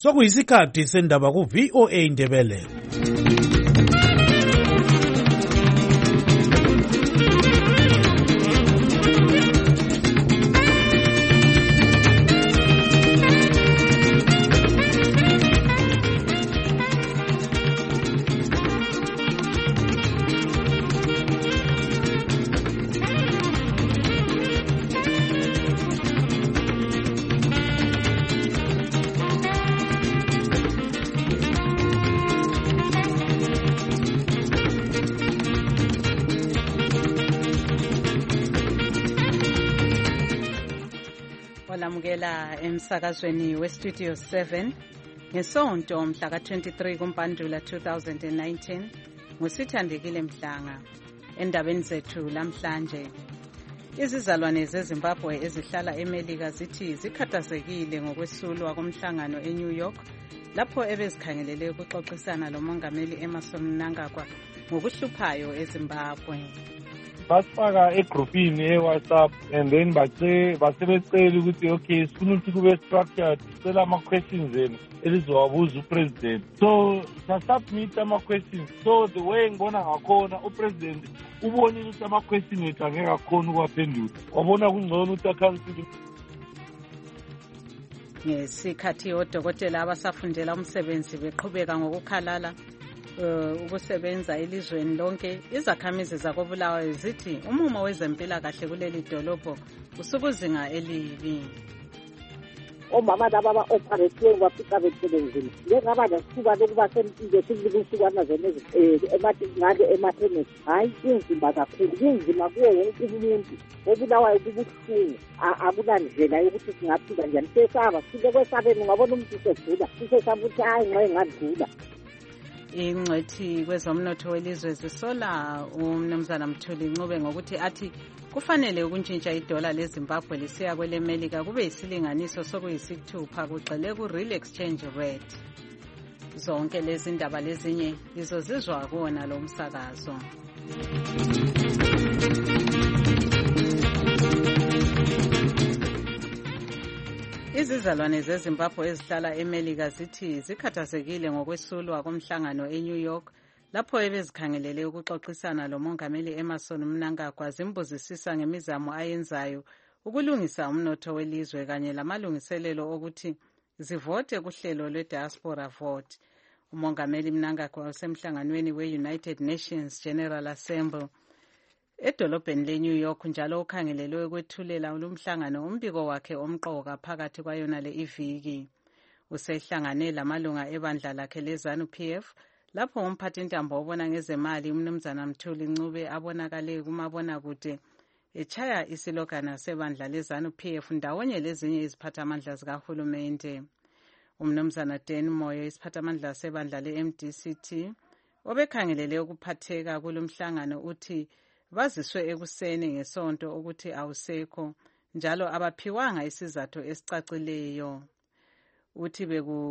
Sokuyisikhathi sendaba ku VOA Indebele. Olamukela emsakazweni weStudio 7 ngesonto mhla ka-23 kuMpandula 2019 ngusithandekile Mhlanga. Endabeni zethu lamhlanje, izizalwane zeZimbabwe ezihlala eMelika zithi zikhathazekile ngokwesulwa komhlangano eNew York lapho ebezikhangelele ukuxoxisana lomongameli Emmerson Mnangagwa ngokuhluphayo eZimbabwe. Basifaka egroupini eWhatsApp and then basebecela ukuthi okay sifuna ukuthi kube structured sicela ama-questions enu elizowabuza upresident. So sa-submit ama-questions, so the way ngibona ngakhona upresident ubonile ukuthi ama-question ethu angeke akhona ukuwaphendula, wabona kungcono ukuthi akhansile. Ngesikhathi odokotela abasafundela umsebenzi beqhubeka ngokukhalala ukusebenza elizweni lonke, izakhamizi zakoBulawayo zithi umumo wezempilakahle kuleli dolobho usukuzinga elibi. Omama laba ba-operatiwe bafika besebenzini ngengaba nesithuba lokuba sempilo sizikusukwana zonezi ngake emathenethi. Hayi, kunzima kakhulu, kunzima kuwo wonke umuntu oBulawayo kubuhlungu, akunandlela yokuthi singaphila njani. Sesaba sile kwesabeni, ngabona umuntu segula sisesaba ukuthi hayi nxa engadlula. Ingcwethi kwezomnotho welizwe zisola uMnumzana Mthuli Ncube ngokuthi athi kufanele ukuntshintsha idola leZimbabwe lisiya kweleMelika kube yisilinganiso sokuyisithupha kugxile ku-real exchange rate. Zonke lezi ndaba lezinye lizozizwa kuwona lo msakazo. Izizalwane zeZimbabwe ezihlala eMelika zithi zikhathazekile ngokwesulwa komhlangano eNew York lapho ebezikhangelele ukuxoxisana lomongameli Emmerson Mnangagwa zimbuzisisa ngemizamo ayenzayo ukulungisa umnotho welizwe kanye lamalungiselelo okuthi zivote kuhlelo lwe-diaspora vote. Umongameli Mnangagwa usemhlanganweni we-United Nations General Assembly edolobheni leNew York njalo ukhangelelwe ukwethulela lumhlangano umbiko wakhe omqoka phakathi kwayona le iviki. Usehlangane lamalunga ebandla lakhe leZANU-PF lapho umphathintambo obona ngezemali uMnumzana Mthuli Ncube abonakale kumabonakude echaya isilogana sebandla leZANU-PF ndawonye lezinye iziphathamandla zikahulumende. uMnumzana Dan Moyo, isiphathamandla sebandla le-MDCT obekhangelele ukuphatheka kulomhlangano, uthi baziswe ekuseni ngesonto ukuthi awusekho njalo abaphiwanga isizathu esicacileyo. Uthi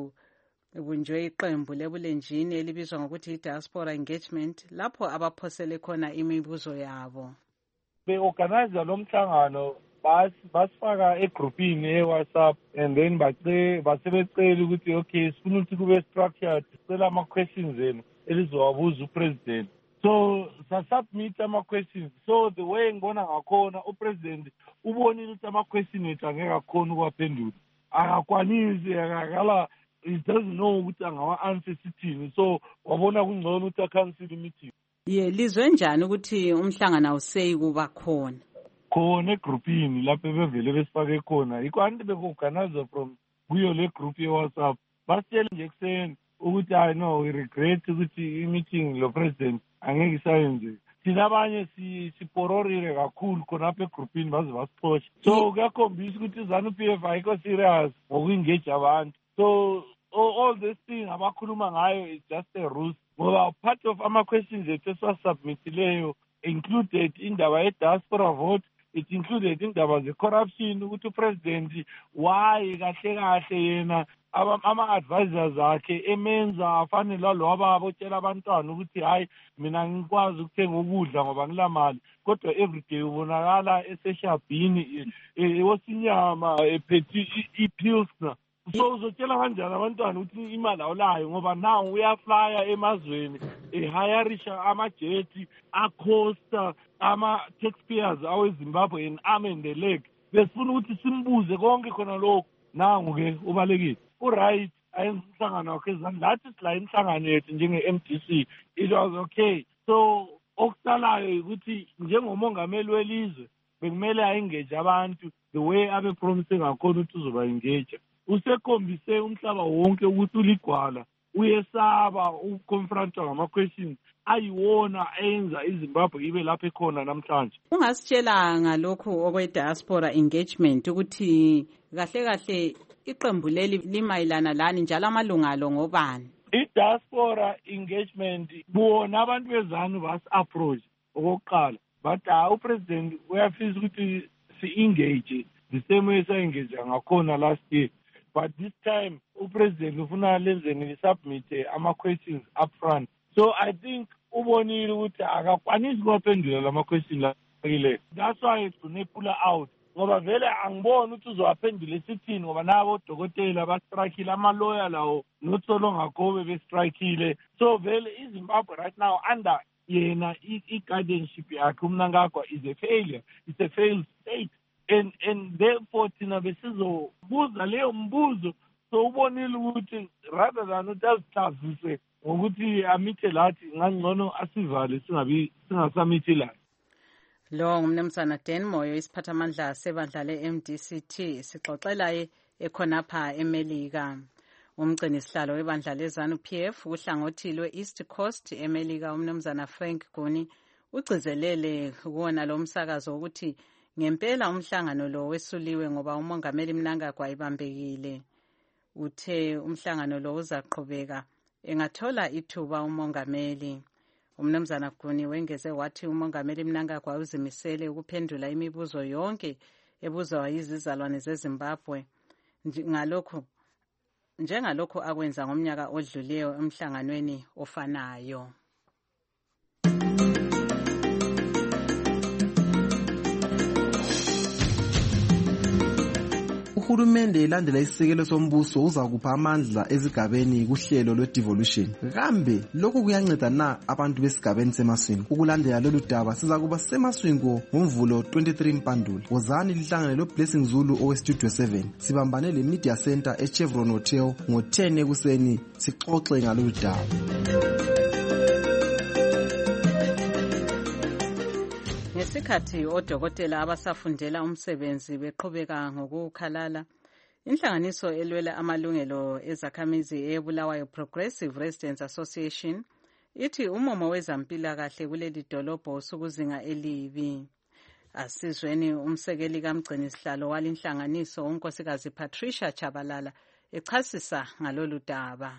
bekubunjwe iqembu lebulenjini elibizwa ngokuthi i-diaspora engagement lapho abaphosele khona imibuzo yabo. Be-organize lo mhlangano basifaka egroupini eWhatsApp and then basebecela ukuthi okay sifuna ukuthi kube structured sicela ama-questions enu elizowabuza upresident. So sa-submit ama-questions, so the way ngibona ngakhona upresident ubonile ukuthi ama-question ethu angeke akhona ukuwaphendula, akakwanisi, akakala, he doesn't know ukuthi angawa-answer sithini, so wabona kungcono ukuthi akhansile imeeting. Lizwe njani ukuthi umhlangano awuseyi kuba khona? Khona egroupini lapho bevele besifake khona, yikho anti beko-organize from kuyo le group ye-WhatsApp. Basitshela nje ekuseni ukuthi hayi no, we regret ukuthi i-meeting lo president angeke isayenze. Thina abanye sipororile kakhulu khonapha egroupini baze basixosha. So kuyakhombisa ukuthi iZANU-PF ayikho serious ngoku-engage abantu. So all this thing abakhuluma ngayo is just a ruse. Ngoba part of ama-questions ethu esiwasubmitileyo included indaba ye-diaspora vote, it included indaba ze-corruption, ukuthi upresident why kahle kahle yena ama-advisors akhe emenza afane lalo ababotshela abantwana ukuthi hayi mina ngikwazi ukuthenga ukudla ngoba ngilamali, kodwa everyday ubonakala eseshabhini ewosinyama ephethe i-pilsner. So uzotshela kanjani abantwana ukuthi imali awulayo ngoba nawo uyaflya emazweni ehayarisha amajeti acosta ama-taxpayers aweZimbabwe and arm and the leg. Besifuna ukuthi simbuze konke khona lokhu nangu-ke ubalekile uright ayenhlangano wakhe ezandla lathi sila inhlangano yethu njenge-MDC it was okay. So okusalayo ukuthi njengomongameli welizwe bekumele a-engage abantu the way abepromise ngakhona ukuthi uzoba-engage. Usekhombise umhlaba wonke ukuthi uligwala uyesaba ukukonfrontwa ngama-questions ayiwona enza iZimbabwe ibe lapho ekhona namhlanje. Ungasitshela ngalokhu okwe-diaspora engagement ukuthi kahle kahle iqembu leli limayelana lani njalo amalunga alo ngobani? I-diaspora engagement bona abantu bezanu basi-approach okokuqala but upresident uyafisa ukuthi si-engage the same way sa-engage ngakhona last year. But this time, upresident ufuna lenzeni li-submit ama-questions up front. So I think ubonile ukuthi akakwanisi ukuwaphendula lama-question lakile. That's why une-pull out. Ngoba vele angiboni ukuthi uzowaphendula esithini ngoba nabo odokotela bastrikile, ama-lawyer lawo not so long ago bebestrikile. So vele iZimbabwe right now under yena i-guardianship yakhe uMnangagwa is a failure. It's a failed state. And therefore thina besizobuza leyo mbuzo so ubonile ukuthi rather than ukuthi azixazise ngokuthi amithe lathi ngangcono asivale singasamithi lathi. Lo ngumnumzana Dan Moyo isiphathamandla sebandla le-MDCT sixoxela ekhonapha eMelika. Umgcini sihlalo webandla leZANU PF uhlangothi lwe-East Coast eMelika umnumzana Frank Guni ugcizelele kuwona lo msakazo ukuthi ngempela umhlangano lo wesuliwe ngoba umongameli Mnangagwa ibambekile. Uthe umhlangano lo uzaqhubeka engathola ithuba umongameli. Umnumzana Guni wengeze wathi umongameli Mnangagwa uzimisele ukuphendula imibuzo yonke ebuzwa yizizalwane zeZimbabwe njengalokhu akwenza ngomnyaka odlulileyo emhlanganweni ofanayo. Uhulumende elandela isisekelo sombuso uzakupha amandla ezigabeni kuhlelo lwe-devolution. Kambe lokhu kuyanceda na abantu besigabeni seMasvingo? Ukulandela lolu daba sizakuba seMasvingo ngomvulo 23 Mpandula. Wozani lihlangane lo-Blessing Zulu owestudio 7. Sibambane le-Media Center eChevron Hotel ngo-10 ekuseni sixoxe ngalolu daba. Ngesikhathi odokotela abasafundela umsebenzi beqhubeka ngokukhalala, inhlanganiso elwela amalungelo ezakhamizi eBulawayo Progressive Residents Association ithi umumo wezampilakahle kuleli dolobho usukuzinga elibi. Asizweni umsekeli kamgcini sihlalo walinhlanganiso unkosikazi Patricia Chabalala echasisa ngalolu daba.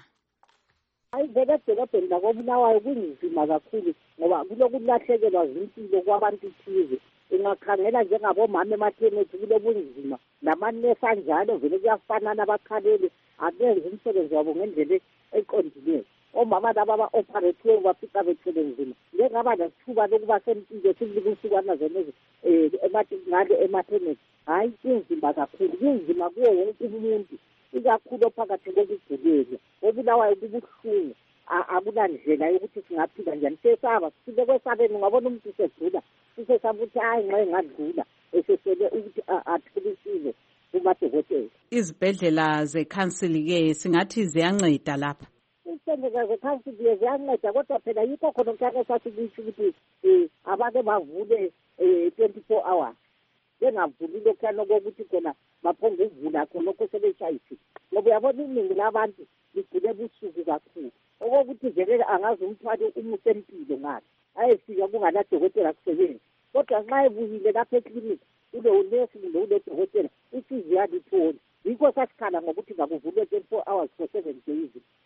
Vele edolobheni lakoBulawayo kunzima kakhulu ngoba kulokulahlekelwa zimpilo kwabantu thize. Ungakhangela njengabomama emathenethi kulobunzima namanesi anjalo vele kuyafanana bakhalele abenze umsebenzi wabo ngendlela eqondileyo. Omama laba aba-operathiwe bafika bethele nzima. Ngengaba nesithuba lokuba sempilo sizikusukwana zenezi ngale emathenethi. Hayi kunzima kakhulu, kunzima kuwo wonke umuntu. Ikakhulu phakathi kokugulelwa oBulawayo kubuhlungu akulandlela yokuthi singaphila njani. Sesaba sifike kwesabeni ngabona umuntu segula sisesaba ukuthi hayi nxa engadlula esesele ukuthi athole usizo kumadokotela. Izibhedlela zekhansili-ke singathi ziyanceda lapha. Izibhedlela zekhansili ziyanceda kodwa phela yikho khona mhlawumbe sasikutsho ukuthi abake bavule 24 hours. Bengavuli lokhuyana kokuthi khona baphonge ukuvula khonokho sebeshayisi ngoba uyabona iningi labantu ligcine busuku kakhulu okokuthi vele angazi umthwalo umusempilo ngalo ayefika kunganadokotela kusebenza kodwa nxa ebuyile lapha eklinikhi ule unesi kumbe ule dokotela usizo yalithola. Yikho sasikhala ngokuthi ngakuvulwe 24 hours for 7 days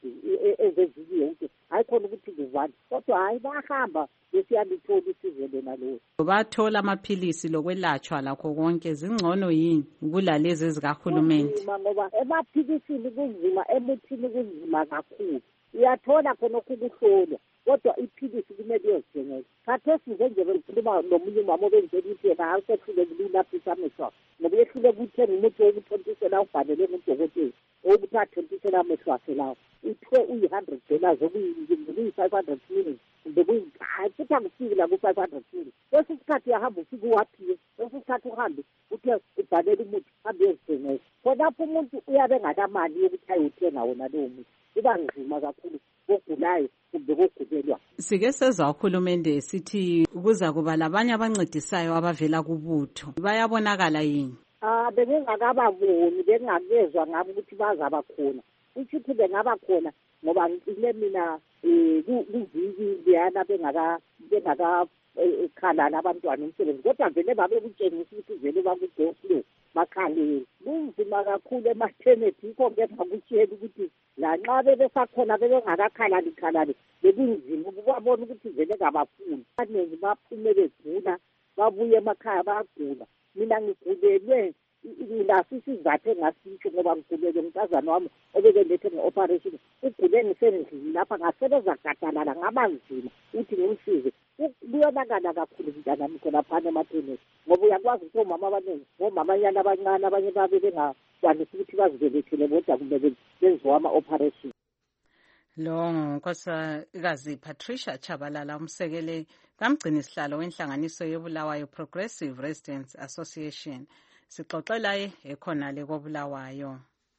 ezeviki yonke hayi khona ukuthi kuvale kodwa hayi bahamba besiyalithola usizo lona lolo. Bathola amaphilisi lokwelatshwa lakho konke zingcono yini kulalezi zikahulumende? Ngoba emaphilisini kunzima, emuthini kunzima kakhulu. Uyathola khona ukuhlolwa kodwa iphilisi kumele uyozithengela. Khathesi nje ngikhuluma nomunye umama obenzela ukuthi yena awusehlulekile ulaphisa amehlo ngoba yehlule ukuthenga umuthi wokuthontisela ubhalele ngudokotela. ukuthi athontisela amehlo akhe lawo uthiwe $100 okuyi-500 million kumbe futhi angufiki la ku-500 million. Kwesinye isikhathi uyahamba ufike uwaphiwe, kwesinye isikhathi uhambe uthe ubhalele umuthi uhambe uyozithengela. Khonapho umuntu uyabe enganamali yokuthi ayothenga wona lowo muthi. Kuba nzima kakhulu ogulayo kumbe kogulelwa. Sike sezwa uhulumende sithi kuza kuba labanye abancedisayo abavela kubutho. Bayabonakala yini? Bengingakababoni, bengingakezwa ngabo ukuthi bazaba khona. Ukuthi bengaba khona ngoba ngicile mina kuviki leyana bengakakhalala abantwana umsebenzi. Kodwa vele babekutshengisa ukuthi vele bakudoslo bakhalele. Kunzima kakhulu emathenethi, yikho ngengakutshela ukuthi lanxa bebesakhona bebengakakhalali bekunzima ukubabona ukuthi vele kabafuni. Abaningi baphume begula, babuye emakhaya bagula. Mina ngigulelwe ngilasi isizathu engasitsho ngoba ngigulelwe umntazana wami obekelethe nge-operation. Ugule ngisendlini lapha ngasebenza gadalala ngaba nzima ukuthi ngimsize. Kuyonakala kakhulu mntanami khonaphana emathenethi ngoba uyakwazi ukuthi omama abaningi ngomamanyana abancane abanye babe bengakwanisi ukuthi bazibelethele bodwa kumbe benziwa ama-operation. Lo Nkosikazi Patricia Chabalala, umsekele kamgcini sihlalo wenhlanganiso yobulawayo Progressive Residents Association. Sixoxela ekhonale koBulawayo.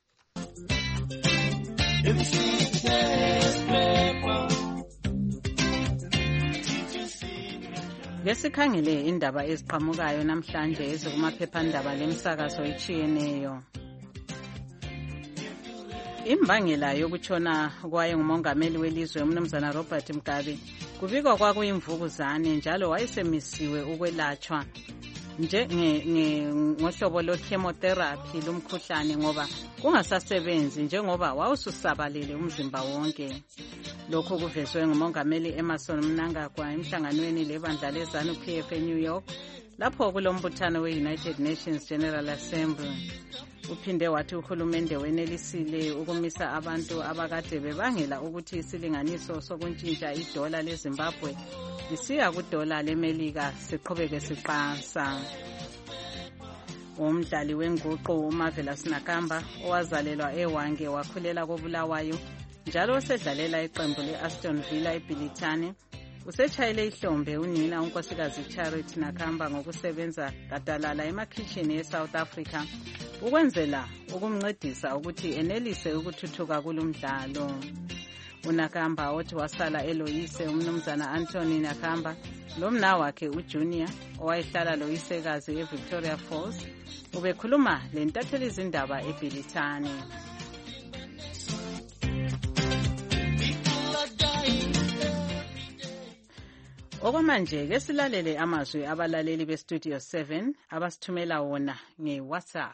Ngesikhangele indaba eziqhamukayo namhlanje ezikumaphephandaba lemsakazo etshiyeneyo. Imbangela yokutshona kwaye ngumongameli welizwe umnumzana Robert Mugabe kubikwa kwakuyimvukuzane njalo wayesemisiwe ukwelatshwa ngohlobo lwe-chemotherapy lumkhuhlane ngoba kungasasebenzi njengoba wawususabalele umzimba wonke. Lokho kuvezwe ngumongameli Emmerson Mnangagwa emhlanganweni lebandla leZANU-PF eNew York lapho kulombuthano we-United Nations General Assembly. Uphinde wathi uhulumende wenelisile ukumisa abantu abakade bebangela ukuthi isilinganiso sokuntshintsha idola leZimbabwe lisiya kudola leMelika siqhubeke siqansa. Umdlali wenguqu uMarvelous Nakamba owazalelwa eWange wakhulela koBulawayo njalo osedlalela iqembu le-Aston Villa eBilitane usetshayele ihlombe unina unkosikazi Charity Nakamba ngokusebenza gadalala emakhitshini eSouth Africa ukwenzela ukumncedisa ukuthi enelise ukuthuthuka kulumdlalo. uNakamba othi wasala eloyise umnumzana Anthony Nakamba lomna wakhe uJunior owayehlala loyisekazi eVictoria Falls ubekhuluma lentatheli izindaba eBilitane. Okwamanje ke silalele amazwi abalaleli beStudio 7 abasithumela wona ngeWhatsApp.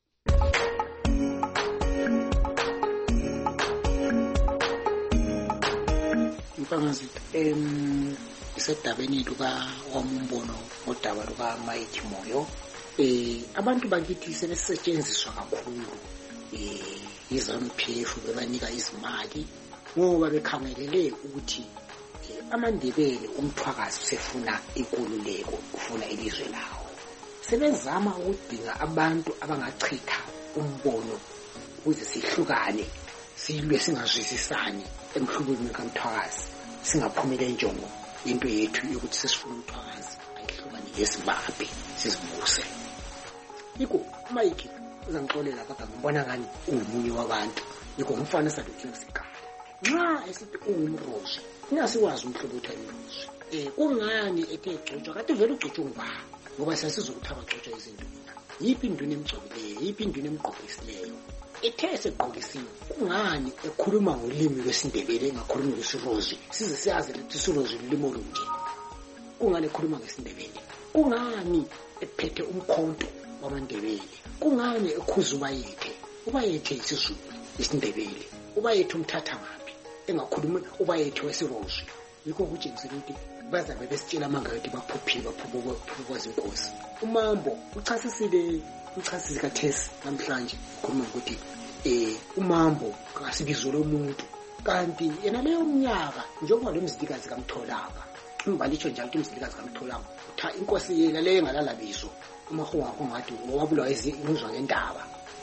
Mpangazi isedabeni lukaWamumbono odaba lukaMike Moyo abantu bakithi sebesetshenziswa kakhulu iZANU-PF bebanika izimali ngoba bekhangelele ukuthi amaNdebele umthwakazi usefuna inkululeko ufuna ilizwe lawo. Sebezama ukudinga abantu abangachitha umbono ukuze sihlukane silwe singazwisisani emhlubeni kaMthwakazi singaphumele injongo into yethu yokuthi sesifuna umthwakazi ayihlukane leZimbabwe sizibuse. Yiko Mike uzangixolela kodwa ngibona ngani ungumunye wabantu yiko umfana saduthiwe sikhala nxa esithi ungumroshi nasiwazi umhlobo wethu kungani ethe egcotshwa kade vele ugcotshwa ngubani ngoba sasizokuthi abagcotshwa izinto yiphi induna emgcobileyo yiphi induna emgqokisileyo ethe segqokisiwe kungani ekhuluma ngolimi lwesiNdebele engakhulumi ngesiRozi size siyazi ukuthi isiRozi lulimo lunje kungani ekhuluma ngesiNdebele kungani ephethe umkhonto wamaNdebele kungani ekhuza ubayethe isizulu isiNdebele ubayethe umthatha ngaphi engakhulumi ubayethe wesiRozi yikho kutshengisela ukuthi bazabe besitshela amanga ukuthi baphuphoza inkosi. Umambo uchasisile umchasisi kaThesi namhlanje khuluma ukuthi umambo kasibizo lomuntu kanti yena leyo mnyaka njengoba lo mzilikazi kaMtholanga umbalisho njalo ukuthi umzilikazi kaMtholanga utha inkosi yena leyo engalala bizo umahunga akho ngathi wabulawa izinguzwa ngendaba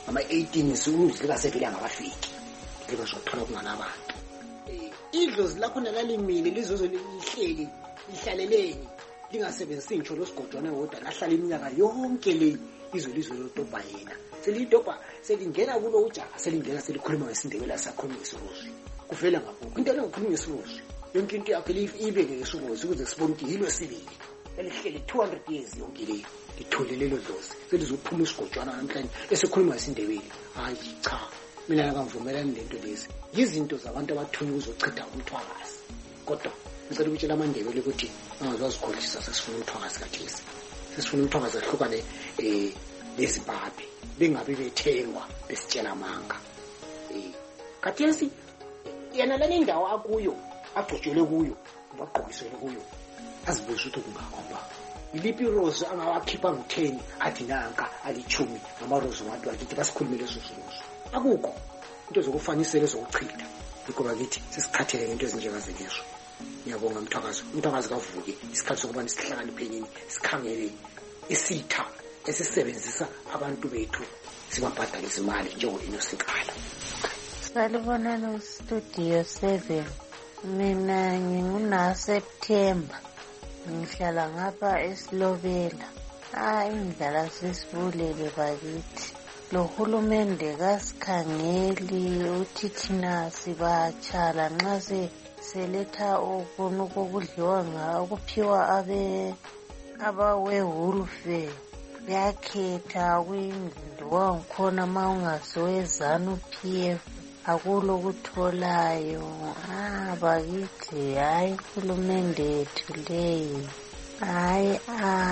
ama-18 umdlikazi angabafiki lelo zothola kunganabantu idlozi lakho nalalimile lizozo lihleli lihlaleleni lingasebenzisi ngitsho losigojwana wodwa lahlala iminyaka yonke le izwe lodobha yena selidobha selingena kulo ujaha selingena selikhuluma ngesindebele sakhuluma ngesizulu kuvela ngapho into lengikhuluma ngesizulu yonke into yakhe ibeke ngesizulu ukuze sibone ukuthi yilo sibili elihleli 200 years yonke le lithole lelo dlozi selizophuma isigojwana namhlanje esikhuluma ngesindebele hayi cha mina akamvumelani lento lezi izinto zabantu abathunywa ukuzochitha umthwakazi kodwa ngicela ukutshela amandebele ukuthi angazwazikhohlisa sesifuna umthwakazi kaJesu sesifuna umthwakazi ahlukane lezibhabhe bengabe bethengwa besitshela amanga kaJesu yena lale ndawo akuyo agcotshelwe kuyo bagqokiswe kuyo azibuza ukuthi kungakhomba iliphi rose angawakhipha ngo10 athi nanka ali10 amarose wabantu akithi basikhulumele sosiroso akukho into zokufanisela zokuchitha ngoba kithi sesikhathele ngento ezinjengazenezo ngiyabonga umthakazi kavuke isikhathi sokuba nisihlakaniphenini sikhangele isitha esisebenzisa abantu bethu sibabhadalisa imali njengo-Innocent. Salibona no Studio 7. Mina nginguNaseptember. Ngihlala ngapha eSlovela. Indlala sisibulele bakithi. Lo hulumende kasikhangeli uthi thina sibatshala nxa seletha okunu kokudliwa ngawo kuphiwa abawewulfe yakhetha kwindlu wangikhona ma ungasowezana uPF akulo kutholayo bakithi hayi hulumende yethu leyi hayi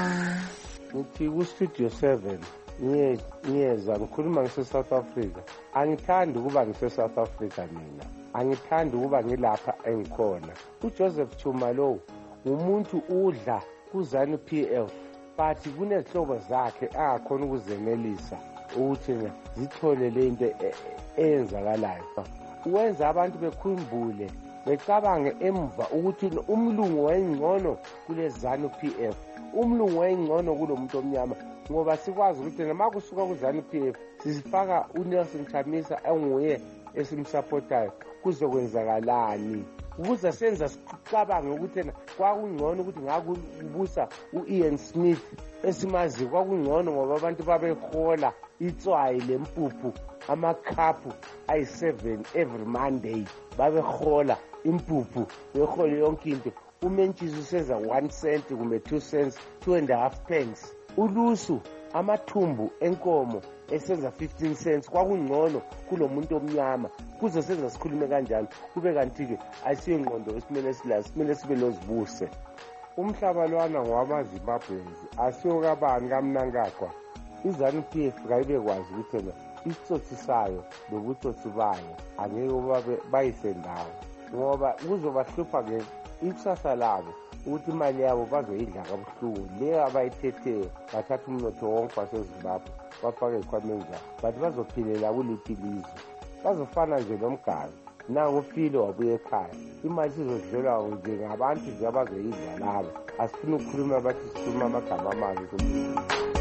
ngithi ku-Studio 7 ngiyeza ngikhuluma ngise-South Africa. Angithandi ukuba ngise-South Africa mina, angithandi ukuba ngilapha engikhona. uJoseph Chuma lo umuntu udla kuzanu PF but kunezihlobo zakhe angakhona ukuzenelisa ukuthi zithole le into eyenzakalayo. Wenza abantu bekhumbule becabange emva ukuthi umlungu wayengcono kulezanu PF, umlungu wayengcono kulomuntu omnyama, ngoba sikwazi ukuthi noma kusuka kuzanu PF sisifaka uNelson Chamisa enguye esimsupportayo kuzokwenzakalani, ukuze senza sicabange ukuthi kwakungcono ukuthi ngakubusa uIan Smith esimazi kwakungcono ngoba abantu babehola itswayi lempuphu amakhaphu ayi7 every Monday, babehola impuphu behole yonke into. Umentshisi useza 1 cent kumbe 2 cents, 2.5 pence. Ulusu amathumbu enkomo esenza 15 cents kwakungcono kulomuntu omnyama, kuze senza sikhulume kanjalo kube kanti-ke ayisiyo ingqondo esimele silazi, simele sibe lozibuse. Umhlaba lwana ngwamaZimbabweans asiyo kabani kaMnangagwa. izanu PF kayibekwazi ukuthi isitsotsi sayo lobutsotsi bayo angeke bayisendawo, ngoba kuzobahlupha ikusasa labo ukuthi imali yabo bazoyidla kabuhlungu leyo abayithetheyo, bathatha umnotho wonke waseZimbabwe bafake ezikhwameni zabo, bathi bazophilela kuliphi ilizwe, bazofana nje nomgalo. Nangu uFilo wabuye ekhaya, imali sizodlelwa njengabantu nje abazoyidla labo. Asifuna ukukhuluma bathi sikhuluma amagama amabi kumuntu.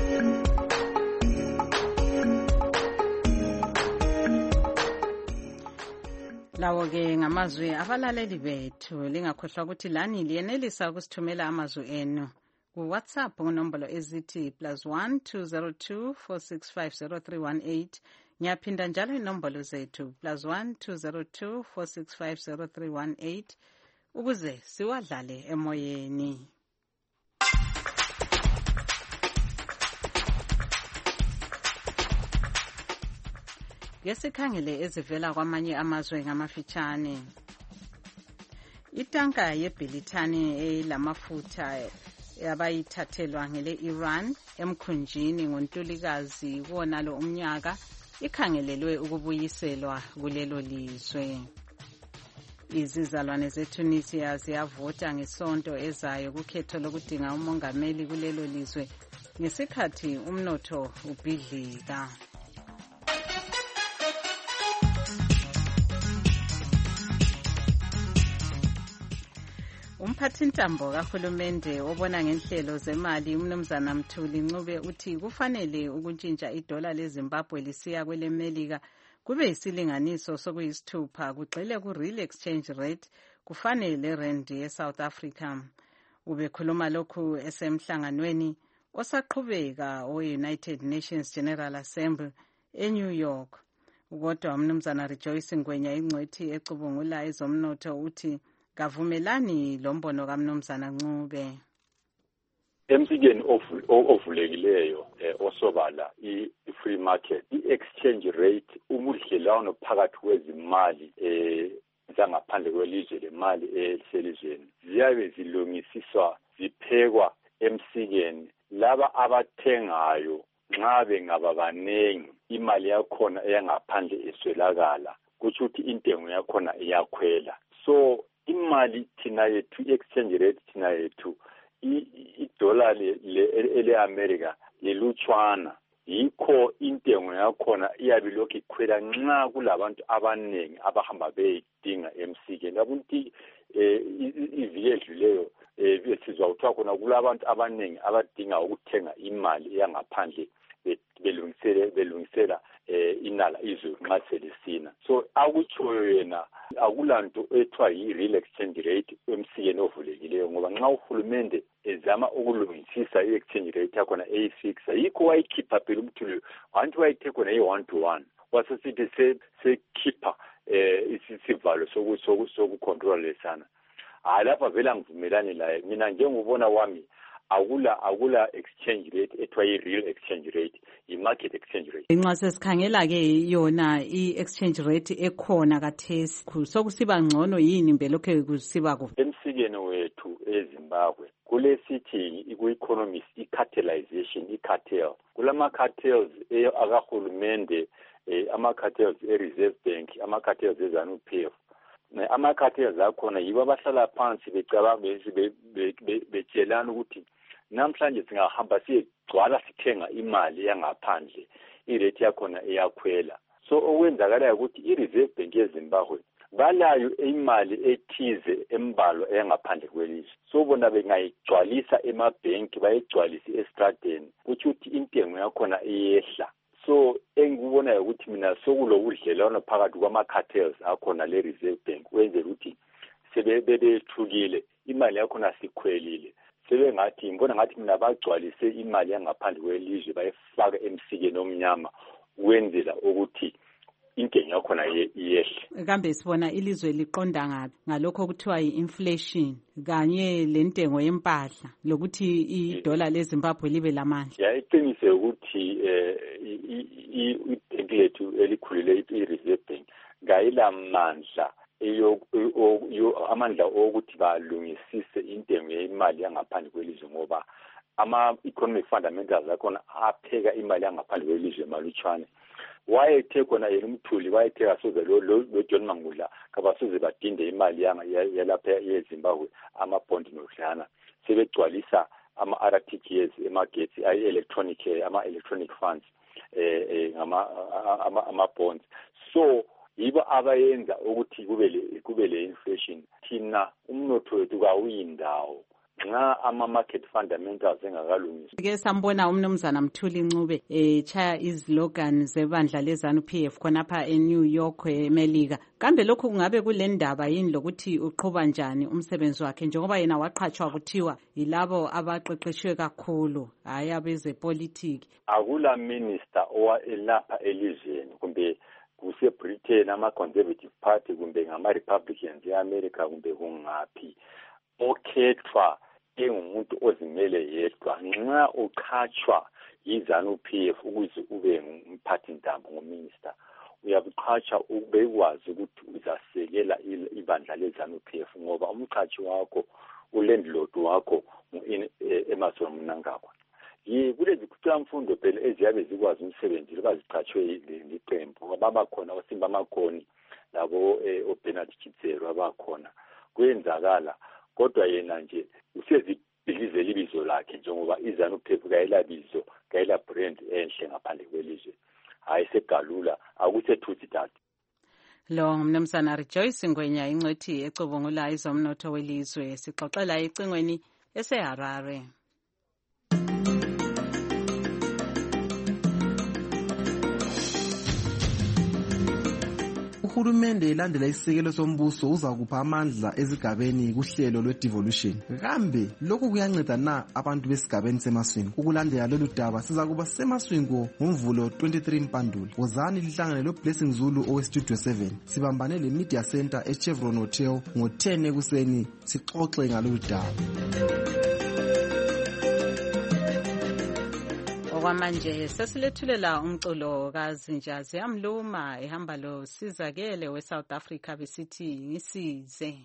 Lawo-ke ngamazwi abalaleli bethu, lingakhohlwa ukuthi lani liyenelisa ukusithumela amazwi enu kuWhatsApp kunombolo ezithi +1 202 465 0318. Ngiyaphinda njalo inombolo zethu +1 202 465 0318 ukuze siwadlale emoyeni. Ngesikhangele ezivela kwamanye amazwe ngamafitshane. Itanka yeBilitani elamafutha abayithathelwa ngele Iran emkhunjini ngoNtulikazi wonalo umnyaka ikhangelelwe ukubuyiselwa kulelo lizwe. Izizalwane zeTunisia ziyavota ngesonto ezayo kukhetho lokudinga umongameli kulelo lizwe ngesikhathi umnotho ubhidlika. umphathintambo kahulumende obona ngenhlelo zemali umnumzana Mthuli Ncube uthi kufanele ukuntshintsha idola leZimbabwe lisiya kwelemelika kube yisilinganiso sokuyisithupha kugxile ku-real exchange rate kufanele rand ye-South Africa. Ubekhuluma lokhu esemhlanganweni osaqhubeka o-United Nations General Assembly eNew York. Kodwa umnumzana Rejoice Ngwenya ingcwethi ecubungula ezomnotho uthi kavumelani lombono kaMnumzana Ncube. Emsikeni ovulekileyo osobala i-free market, i-exchange rate, ubudlelwano phakathi kwezimali zangaphandle kwelizwe lemali eselizweni ziyabe zilungisiswa ziphekwa emsikeni. Laba abathengayo nxa bengaba banengi imali yakhona eyangaphandle eswelakala, kutsho ukuthi intengo yakhona iyakhwela. So imali thina yethu, i-exchange rate thina yethu, idola ele-America lelutshwana, yikho intengo yakhona iyabe lokhu ikhwela nxa kulabantu abanengi abahamba beyidinga emsikeni. Abantu iviki edluleyo besizwa kuthiwa khona kulabantu abanengi abadinga ukuthenga imali eyangaphandle belungisela inala izwe nxa selisina. So akutshoyo yena akulanto ethiwa yi-real exchange rate emsikeni ovulekileyo, ngoba nxa uhulumende ezama ukulungisisa i-exchange rate yakhona eyifixa, yikho wayikhipha phela uMthuli wanti wayithe khona yi-1 to 1 wasesithi sekhipha isivalo sokucontrol lesana. Lapha vele ngivumelani laye mina njengobona wami. Akula exchange rate ethiwa yi-real exchange rate, yi-market exchange rate. Nxa sesikhangela-ke yona i-exchange rate ekhona kathesi sokusiba ngcono yini mbelokhe kusiba kuhle? Emsikeni wethu eZimbabwe kulesithi ku-economist i-cartelization, i-cartel. Kulama-cartels akahulumende, ama-cartels e-Reserve Bank, ama-cartels e-ZANU-PF. Ama-cartels akhona yibo abahlala phansi becabanga betshelana ukuthi namhlanje singahamba siyegcwala sithenga imali yangaphandle, irate yakhona iyakhwela. So okwenzakalayo ukuthi i-Reserve Bank yeZimbabwe balayo imali ethize embalwa eyangaphandle kwelizwe. So bona bengayigcwalisa emabhenki bayigcwalise estradeni, kuthi ukuthi intengo yakhona iyehla. So engikubonayo ukuthi mina sokulobudlelwano phakathi kwama-cartels akhona le-Reserve Bank wenzela ukuthi sebebethukile imali yakhona sikhwelile. Sebengathi ngibona ngathi mina bagcwalise imali yangaphandle kwelizwe bayifaka emsikeni omnyama wenzela ukuthi intengo yakhona iyehle. Kambe sibona ilizwe liqonda ngapi ngalokho okuthiwa yi-inflation kanye lentengo yempahla lokuthi idola leZimbabwe libe lamandla? Iqinise ukuthi ibhenki lethu elikhulile i-Reserve Bank ngayilamandla amandla okuthi balungisise intengo yemali yangaphandle kwelizwe, ngoba ama-economic fundamentals akhona apheka imali yangaphandle kwelizwe malutshwane. Wayethe khona yena uMthuli wayethe asoze lo John Mangudla kabasoze badinde imali yalapha yeZimbabwe, amabhondi nodlana sebegcwalisa ama-RTGS emagetsi ama-electronic funds ama-bonds. So yibo abayenza ukuthi kube le inflation. Thina umnotho wethu kawuyindawo nxa ama-market fundamentals engakalungiswa. Ke sambona umnumzana Mthuli Ncube chaya izlogan zebandla leZANU-PF khonapha eNew York eMelika. Kambe lokhu kungabe kule ndaba yini lokuthi uqhuba njani umsebenzi wakhe, njengoba yena waqhatshwa kuthiwa yilabo abaqeqeshwe kakhulu hayi abezepolitiki? Akula minister owelapha elizweni kumbe kuse-Britain ama-Conservative Party kumbe ngama-Republicans e-America kumbe kungaphi okhethwa engumuntu ozimele yedwa. Nxa uqhatshwa yiZANU-PF ukuze ube umphathintambo ngominister, uyabuqhatsha ubekwazi ukuthi uzasekela ibandla leZANU-PF, ngoba umqhatshi wakho ulandlord wakho Emmerson Mnangagwa. Kulezi kuthwamfundo phela eziyabe zikwazi umsebenzi baziqhatshwe liqembu ababakhona oSimba Makhoni labo oBernard Chitsero abakhona. Kwenzakala kodwa yena nje usezibhilizela ibizo lakhe, njengoba iZANU-PF kayelabizo kayela brand enhle ngaphandle kwelizwe, hayi segalula akusethuthi data. Lo ngumnumzana Rejoice Ngwenya ingcwethi ecubungula izomnotho welizwe. Sixoxela ecingweni eseHarare. Uhulumende elandela isisekelo sombuso uzakupha amandla ezigabeni kuhlelo lwe-devolution. Kambe lokhu kuyanceda na abantu besigabeni semaswini? Ukulandela lolu daba sizakuba semaswini ngoMvulo 23 Mpandula. Wozani lihlangane lo-Blessing Zulu owestudio 7. Sibambane le-Media Center eChevron Hotel ngo-10 ekuseni sixoxe ngalolu daba. Okwamanje sesilethulela umculo kaZinjazi Yamluma ehamba lo Sizakele we-South Africa besithi ngisize.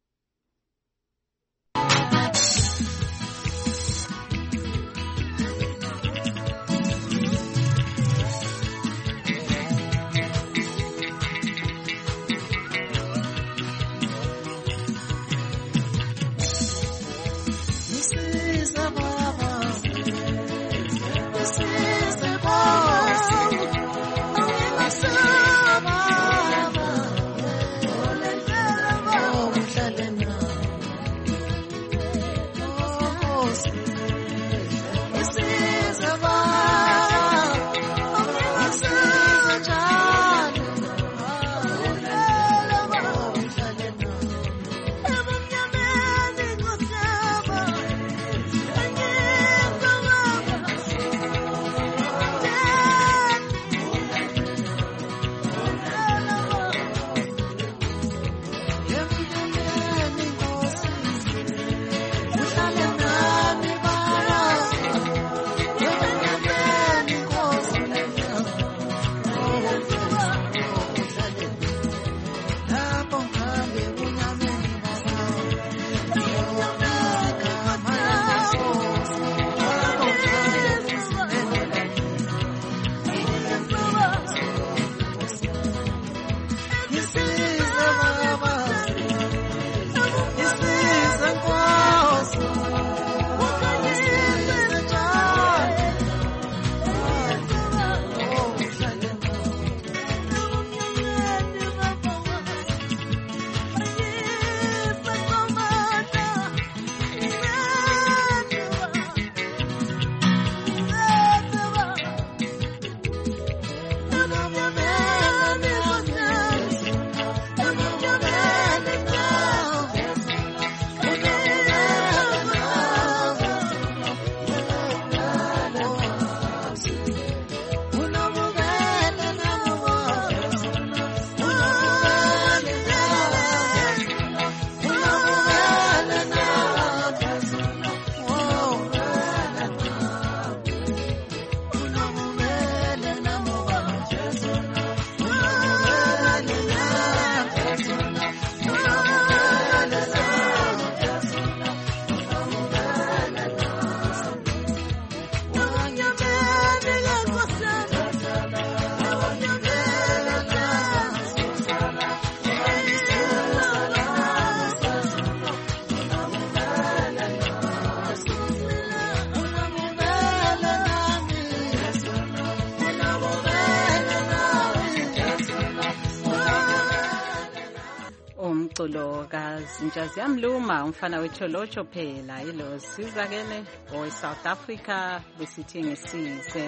umculo kaZinjazi Yamluma umfana wetholotsho phela yilo Sizakele owe-South Africa besithi ngisize.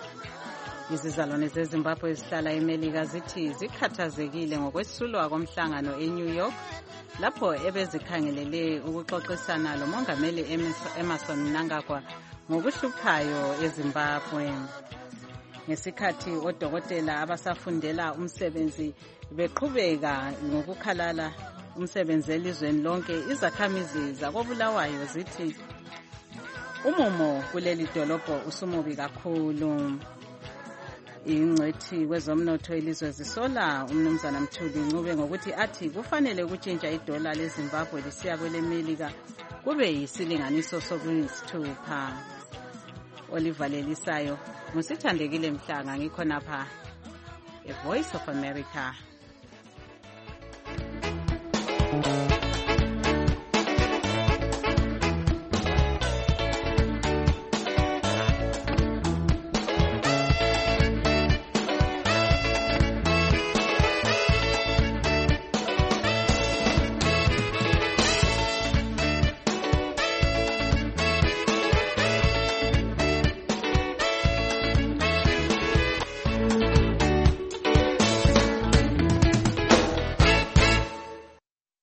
Izizalwane zeZimbabwe ezihlala eMelika zithi zikhathazekile ngokwesulwa komhlangano eNew York lapho ebezikhangelele ukuxoxisana lomongameli Emmerson Mnangagwa ngokuhluphayo eZimbabwe. Ngesikhathi odokotela abasafundela umsebenzi beqhubeka ngokukhalala umsebenzi elizweni lonke, izakhamizi zakoBulawayo zithi umumo kuleli dolobho usumubi kakhulu. Ingcwethi kwezomnotho elizwe zisola umnumzana Mthuli Ncube ngokuthi athi kufanele ukutshintsha idola leZimbabwe lisiya kweleMelika kube yisilinganiso soku-6. Oliver Lelisayo, Musithandekile Mhlanga, ngikhonapha eVoice of America.